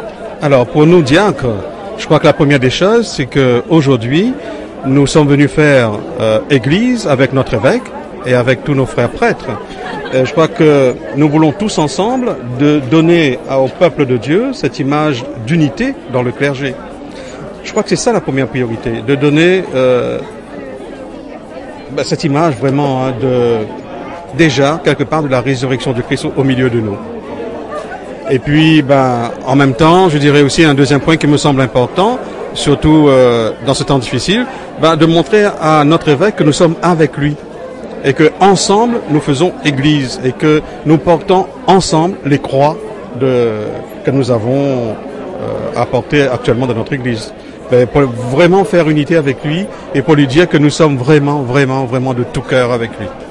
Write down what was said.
Alors pour nous diacres, je crois que la première des choses, c'est qu'aujourd'hui, nous sommes venus faire église avec notre évêque et avec tous nos frères prêtres. Je crois que nous voulons tous ensemble de donner au peuple de Dieu cette image d'unité dans le clergé. Je crois que c'est ça la première priorité, de donner cette image vraiment déjà quelque part de la résurrection de Christ au milieu de nous. Et puis, en même temps, je dirais aussi un deuxième point qui me semble important, surtout dans ce temps difficile, de montrer à notre évêque que nous sommes avec lui et que ensemble nous faisons Église et que nous portons ensemble les croix que nous avons apportées actuellement dans notre Église. Pour vraiment faire unité avec lui et pour lui dire que nous sommes vraiment de tout cœur avec lui.